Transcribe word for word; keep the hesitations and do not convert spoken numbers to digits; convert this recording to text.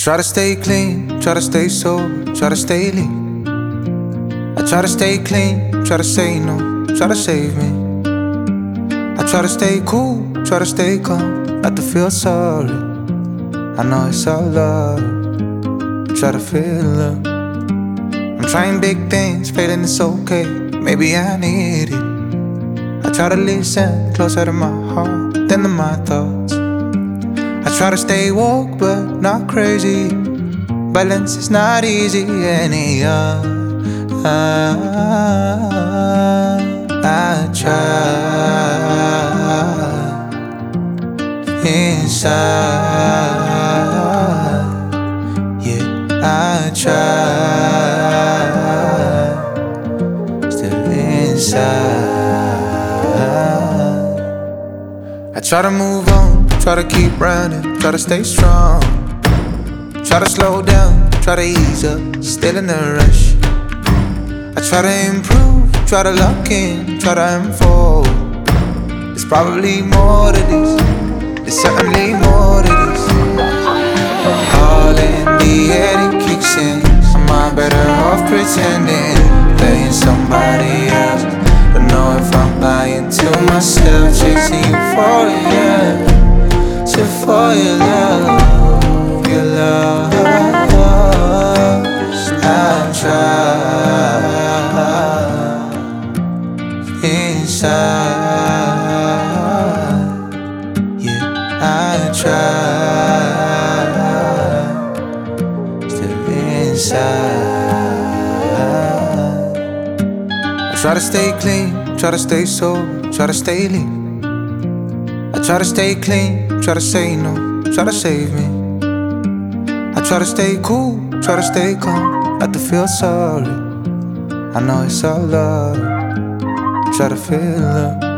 try to stay clean, try to stay sober, try to stay lean. I try to stay clean, try to say no, try to save me. I try to stay cool, try to stay calm, not to feel sorry. I know it's all love, try to feel up. I'm trying big things, failing it's okay, maybe I need it. I try to listen closer to my heart than to my thoughts. I try to stay woke but not crazy. Balance is not easy anyhow. I, I try inside. Yeah, I try still inside. I try to move on, try to keep running, try to stay strong. Try to slow down, try to ease up, still in the rush. I try to improve, try to lock in, try to unfold. There's probably more to this, there's certainly more to this. All in the head it kicks in. Am I better off pretending, playing somebody else? Don't know if I'm lying to myself, chasing euphoria, so for your love, your love. I try inside. Yeah, I try still inside. I try to stay clean, try to stay sober, try to stay lean. I try to stay clean, try to say no, try to save me. I try to stay cool, try to stay calm, not to feel sorry. I know it's all love, try to feel up.